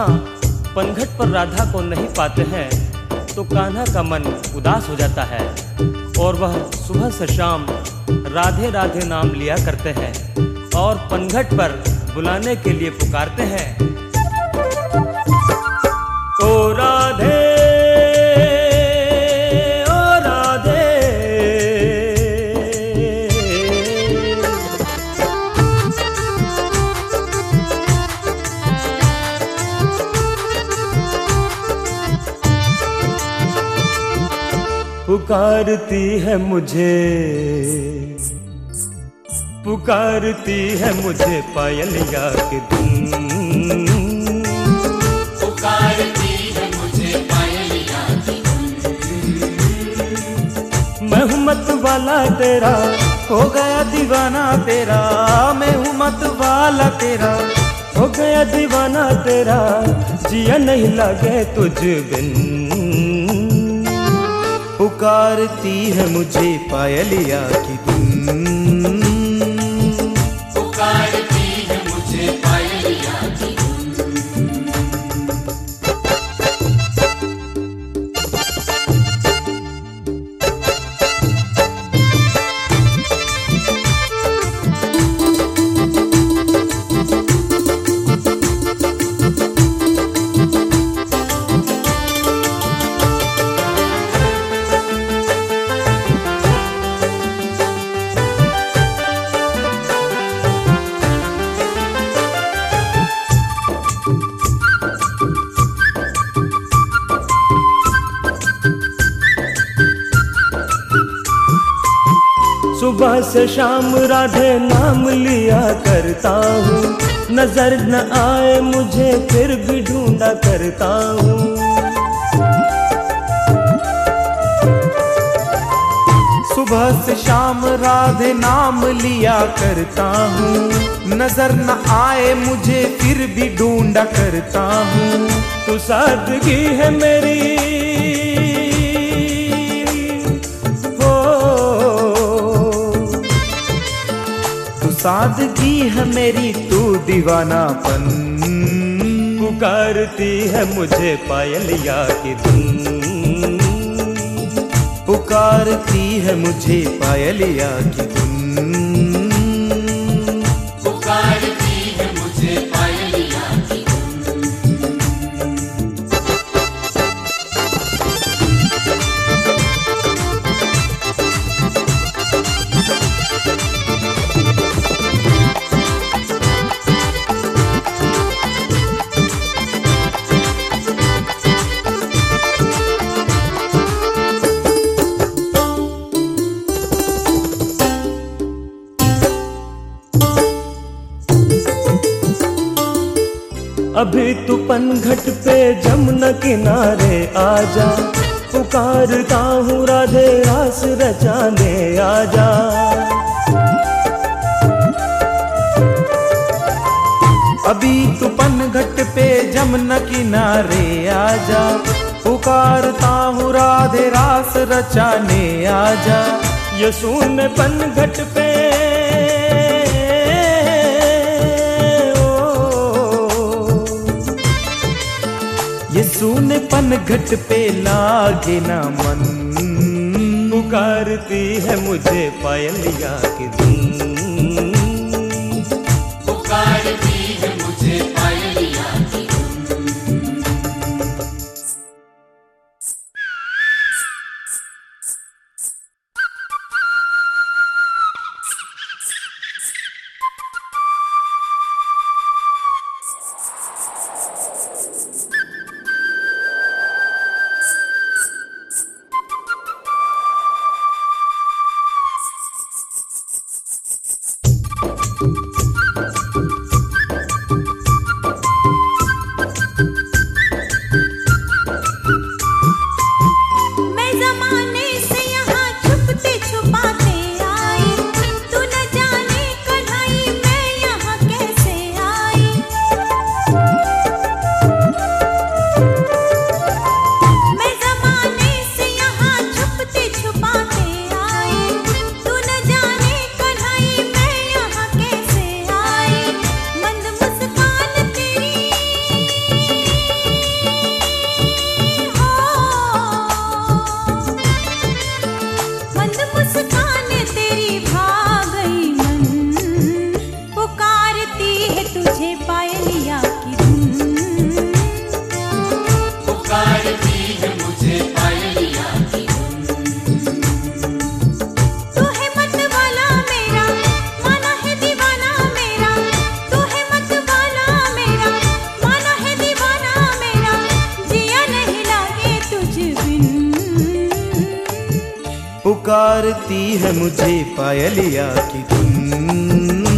कान्हा पनघट पर राधा को नहीं पाते हैं तो कान्हा का मन उदास हो जाता है और वह सुबह से शाम राधे राधे नाम लिया करते हैं और पनघट पर बुलाने के लिए पुकारते हैं। ओ राधे ओ राधे। पुकारती है मुझे, पुकारती है मुझे पायलिया की धुन, पुकारती है मुझे पायलिया की धुन। मैं हूँ मत वाला तेरा, हो गया दीवाना तेरा, मैं हूँ मत वाला तेरा, हो गया दीवाना तेरा, जिया नहीं लगे तुझ बिन। पुकारती है मुझे पायलिया की धुन, पुकारती है मुझे पायलिया की धुन। सुबह से शाम राधे नाम लिया करता हूँ, नजर न आए मुझे फिर भी ढूंढा करता हूँ। सुबह से शाम राधे नाम लिया करता हूँ, नजर न आए मुझे फिर भी ढूंढा करता हूँ। तू सादगी है मेरी, सादगी है मेरी, तू दीवानापन। पुकारती है मुझे पायलिया की धुन, पुकारती है मुझे पायलिया की धुन, पुकारती है मुझे पायलिया की धुन। अभी तू पनघट पे जमुना किनारे आजा, पुकारता हूँ राधे रास रचाने आजा। अभी तू पनघट पे जमुना किनारे आजा, पुकारता हूँ राधे रास रचाने आजा। ये सुन पनघट पे ये सुन पनघट पे लागे ना मन। पुकारती है मुझे पायलिया की धुन, पुकारती है मुझे पायलिया की धुन। मुस्कान तेरी भा गई मन, पुकारती है तुझे पायलिया की धुन। पुकारती है मुझे पायलिया की धुन। तू है मत वाला मेरा, माना है दीवाना मेरा। तू है मत वाला मेरा, माना है दीवाना मेरा। जिया नहीं लागे तुझ बिन। पुकारती है मुझे पायलिया की धुन।